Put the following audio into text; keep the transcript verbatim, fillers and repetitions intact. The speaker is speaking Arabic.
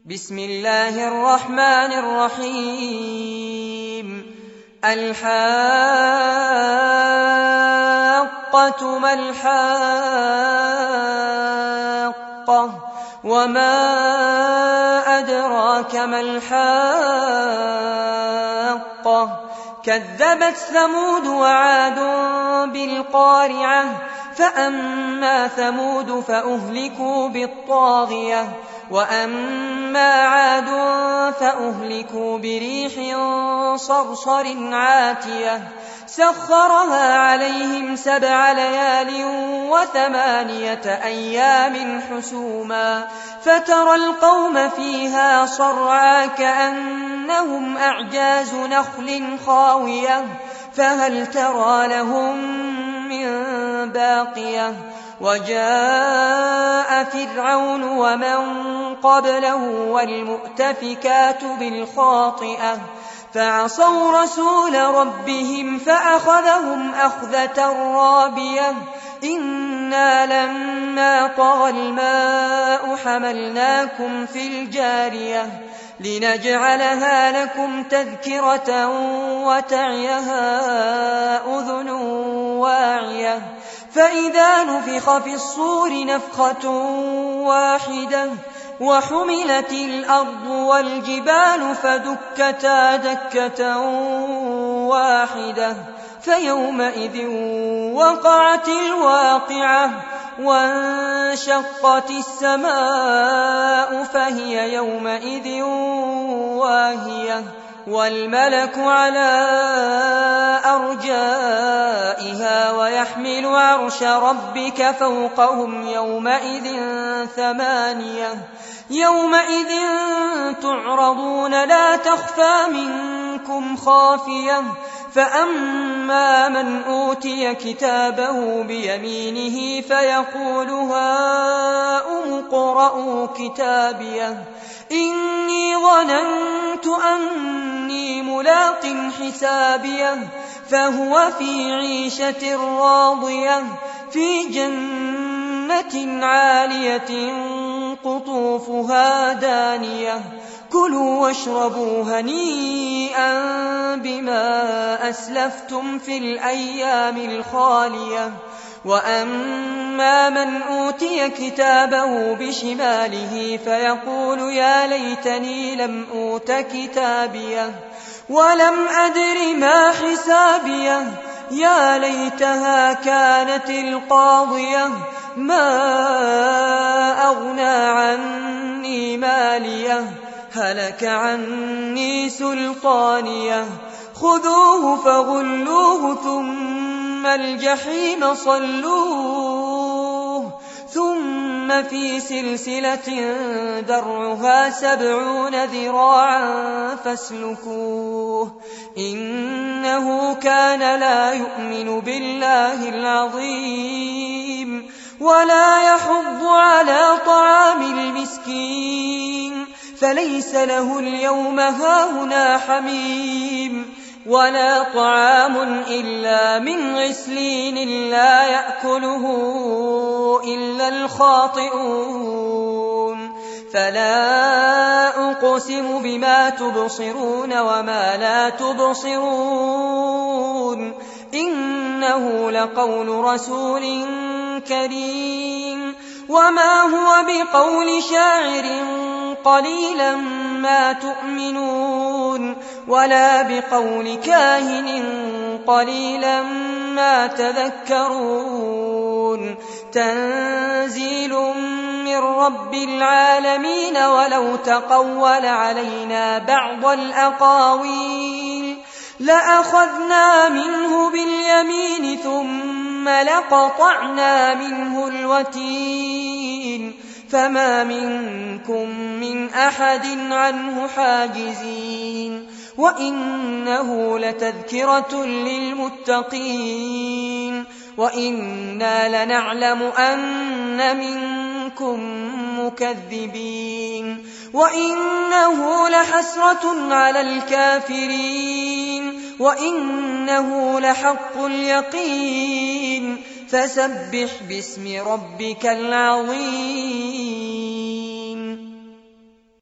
بسم الله الرحمن الرحيم الحاقة ما الحاقة وما أدراك ما الحاقة كذبت ثمود وعاد بالقارعة فأما ثمود فأهلكوا بالطاغية وأما عاد فأهلكوا بريح صرصر عاتية سخرها عليهم سبع ليال وثمانية أيام حسوما فترى القوم فيها صرعا كأنهم أعجاز نخل خاوية فهل ترى لهم من باقية وجاء فرعون ومن قبله والمؤتفكات بالخاطئة فعصوا رسول ربهم فأخذهم أخذة رابية إنا لما طغى الماء حملناكم في الجارية لنجعلها لكم تذكرة وتعيها أذن واعية فإذا نفخ في الصور نفخة واحدة وحملت الأرض والجبال فدكتا دكة واحدة فيومئذ وقعت الواقعة وانشقت السماء فهي يومئذ واهية والملك على أرجائها ويحمل عرش ربك فوقهم يومئذ ثمانية يومئذ تعرضون لا تخفى منكم خافية فأما من أوتي كتابه بيمينه فيقول هاؤم اقرءوا كتابيه إني ظننت أني ملاق حسابيه فهو في عيشة راضية في جنة عالية قطوفها دانية كلوا واشربوا هنيئا بما أسلفتم في الأيام الخالية وأما من أوتي كتابه بشماله فيقول يا ليتني لم أوت كتابيه ولم أدر ما حسابيه يا ليتها كانت القاضية ما أغنى عني ماليه هلك عني سلطانيه خذوه فغلوه ثم الجحيم صلوه ثم في سلسلة درعها سبعون ذراعا فاسلكوه إنه كان لا يؤمن بالله العظيم ولا يحض على طعام المسكين فليس له اليوم هاهنا حميم ولا طعام إلا من غسلين لا يأكله إلا الخاطئون فلا أقسم بما تبصرون وما لا تبصرون إنه لقول رسول كريم وما هو بقول شاعر قليلا ما تؤمنون ولا بقول كاهن قليلا ما تذكرون تنزيل من رب العالمين ولو تقول علينا بعض الأقاويل لأخذنا منه باليمين ثم لقطعنا منه الوتين فما منكم من أحد عنه حاجزين وإنه لتذكرة للمتقين وإنا لنعلم أن منكم مكذبين وإنه لحسرة على الكافرين وإنه لحق اليقين فسبح باسم ربك العظيم